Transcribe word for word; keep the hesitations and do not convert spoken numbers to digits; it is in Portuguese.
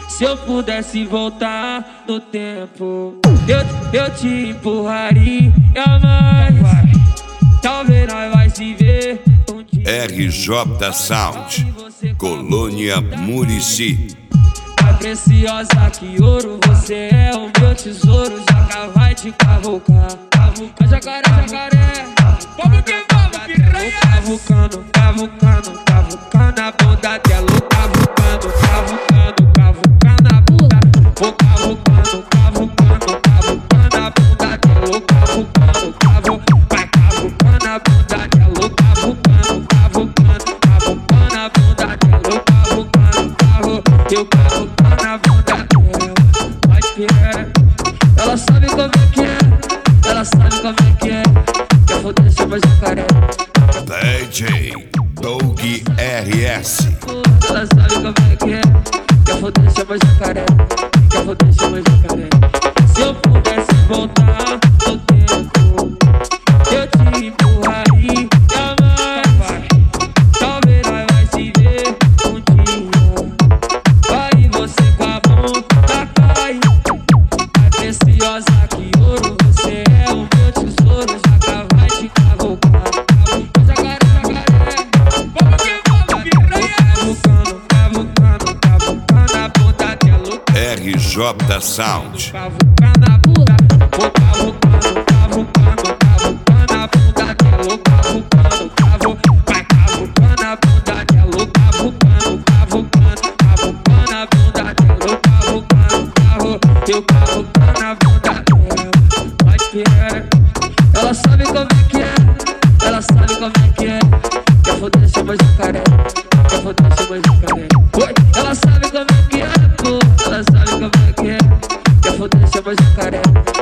Se eu pudesse voltar no tempo, eu, eu te empurraria mais. Talvez nós vai se ver um dia. R J Sound, Colônia Murici. Mais preciosa que ouro, você é o meu tesouro. Jaca vai te cavucar, cavucar, jacaré, jacaré. Vamos que vamos, piranha. Cavucando, cavucando, cavucando a bunda dela. Cavucando, cavucando, cavucando a bunda. Vou cavucando, cavucando, cavucando a bunda dela. Cavucando, cavucando, vai cavucando a bunda dela. Cavucando, cavucando, cavucando a bunda dela. Cavucando, cavucando, eu cavucando a bunda dela. Pode pirar, ela sabe como é que é, ela sabe como é que é. Eu vou deixar mais jacaré. D J Doug R S. Ela sabe como é que é. Eu vou deixar mais jacaré. Eu vou deixar mais jacaré. Se eu pudesse voltar no tempo, eu te empurraria mais. Talvez nós vai se ver um dia. Vai você com a mão na cai. Mais preciosa que ouro, você é o meu tesouro. Jaca vai te cavucar. Jacaré, jacaré. Vamos que vamos, piranha. Cavucando, cavucando, cavucando a bunda dela. R J Sound. Cavucando a bunda. Vou cavucando, cavucando, cavucando a bunda dela. Cavucando, cavucando, vai cavucando a bunda dela. Cavucando, cavucando, cavucando a bunda dela. Cavucando, cavucando, eu cavucando a bunda dela. Pode pirar, ela sabe como é que é, ela sabe como é que é. Eu vou deixar mais jacaré, eu vou deixar mais jacaré. Oi, ela sabe como é que é, pô, ela sabe como é que é. Eu vou deixar mais jacaré.